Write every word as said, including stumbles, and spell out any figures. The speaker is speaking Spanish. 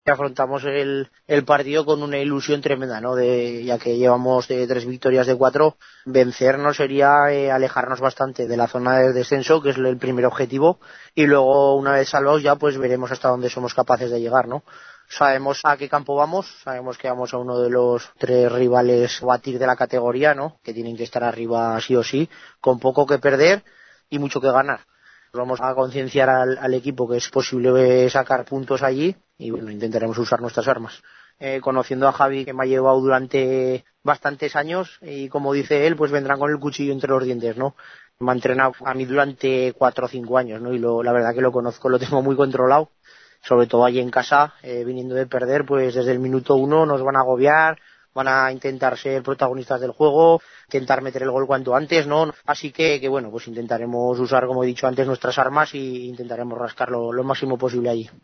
Afrontamos el, el partido con una ilusión tremenda, ¿no? De, ya que llevamos de tres victorias de cuatro, vencernos sería eh, alejarnos bastante de la zona de descenso, que es el primer objetivo, y luego una vez salvados ya pues veremos hasta dónde somos capaces de llegar, ¿no? Sabemos a qué campo vamos, sabemos que vamos a uno de los tres rivales a batir de la categoría, ¿no? Que tienen que estar arriba sí o sí, con poco que perder y mucho que ganar. Vamos a concienciar al, al equipo que es posible sacar puntos allí y bueno, intentaremos usar nuestras armas. Eh, conociendo a Javi, que me ha llevado durante bastantes años, y como dice él, pues vendrán con el cuchillo entre los dientes, ¿no? Me ha entrenado a mí durante cuatro o cinco años, ¿no? Y lo, la verdad que lo conozco, lo tengo muy controlado, sobre todo allí en casa, eh, viniendo de perder, pues desde el minuto uno nos van a agobiar, van a intentar ser protagonistas del juego, intentar meter el gol cuanto antes, ¿no? Así que, que bueno, pues intentaremos usar, como he dicho antes, nuestras armas y intentaremos rascar lo, lo máximo posible allí.